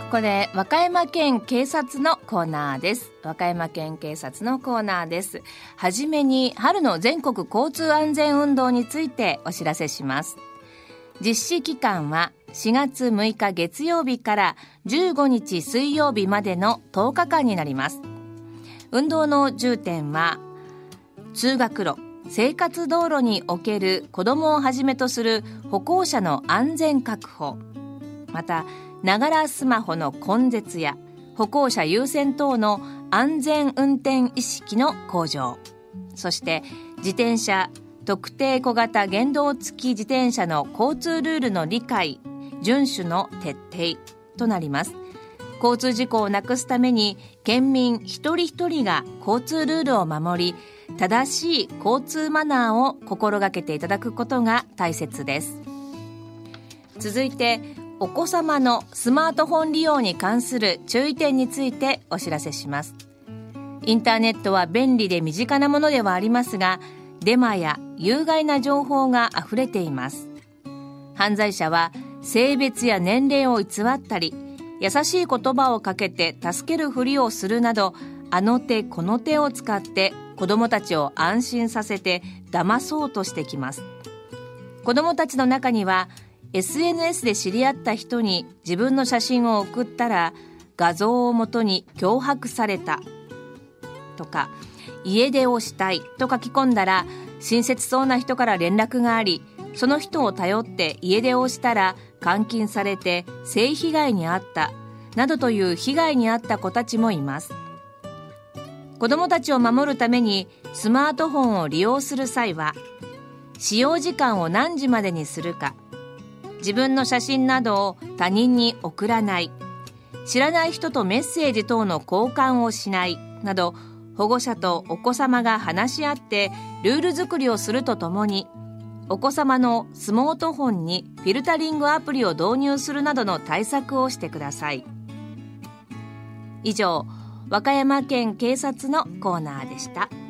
これ和歌山県警察のコーナーです。和歌山県警察のコーナーです。はじめに春の全国交通安全運動についてお知らせします。実施期間は4月6日月曜日から15日水曜日までの10日間になります。運動の重点は通学路、生活道路における子どもをはじめとする歩行者の安全確保、またながらスマホの根絶や歩行者優先等の安全運転意識の向上、そして自転車、特定小型原動付き自転車の交通ルールの理解、遵守の徹底となります。交通事故をなくすために県民一人一人が交通ルールを守り、正しい交通マナーを心がけていただくことが大切です。続いてお子様のスマートフォン利用に関する注意点についてお知らせします。インターネットは便利で身近なものではありますが、デマや有害な情報があふれています。犯罪者は性別や年齢を偽ったり、優しい言葉をかけて助けるふりをするなど、あの手この手を使って子どもたちを安心させて騙そうとしてきます。子どもたちの中にはSNS で知り合った人に自分の写真を送ったら画像をもとに脅迫されたとか、家出をしたいと書き込んだら親切そうな人から連絡があり、その人を頼って家出をしたら監禁されて性被害に遭ったなどという被害に遭った子たちもいます。子どもたちを守るためにスマートフォンを利用する際は、使用時間を何時までにするか、自分の写真などを他人に送らない、知らない人とメッセージ等の交換をしないなど、保護者とお子様が話し合ってルール作りをするとともに、お子様のスマートフォンにフィルタリングアプリを導入するなどの対策をしてください。以上、和歌山県警察のコーナーでした。